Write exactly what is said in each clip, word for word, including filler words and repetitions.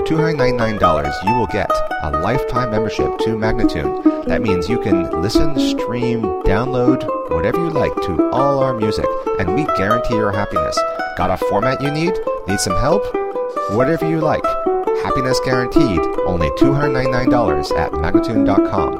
two hundred ninety-nine dollars, you will get a lifetime membership to Magnatune. That means you can listen, stream, download, whatever you like to all our music, and we guarantee your happiness. Got a format you need? Need some help? Whatever you like. Happiness guaranteed. Only two hundred ninety-nine dollars at Magnatune dot com.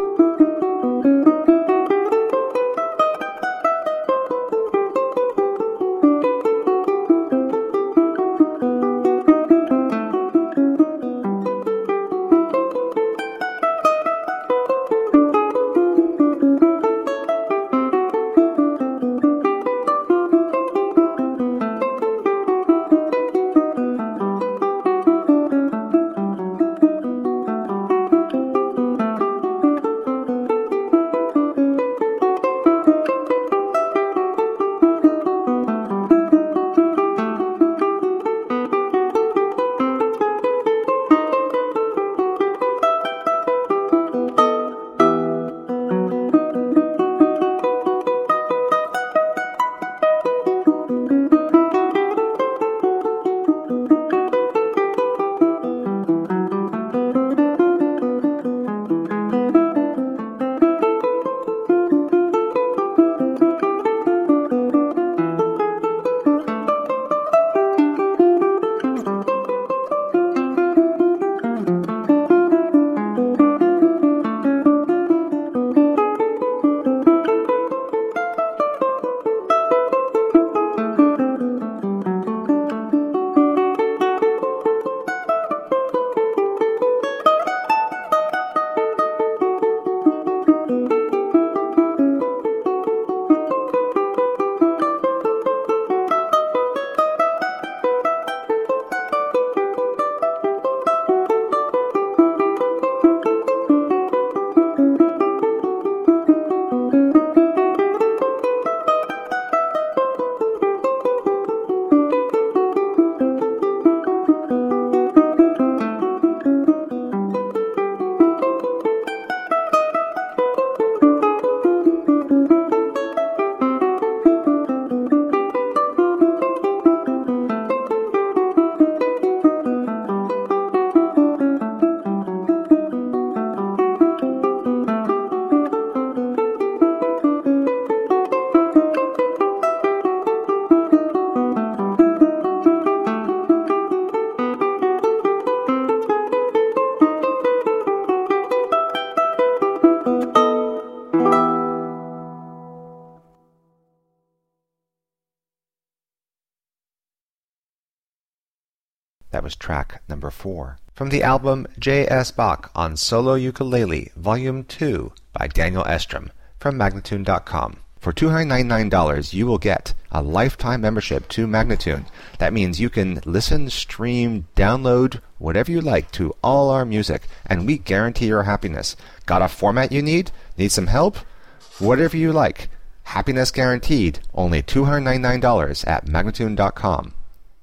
That was track number four. From the album J S. Bach on Solo Ukulele, Volume two by Daniel Estrom from Magnatune dot com. For two hundred ninety-nine dollars, you will get a lifetime membership to Magnatune. That means you can listen, stream, download, whatever you like to all our music, and we guarantee your happiness. Got a format you need? Need some help? Whatever you like. Happiness guaranteed. Only two hundred ninety-nine dollars at Magnatune dot com.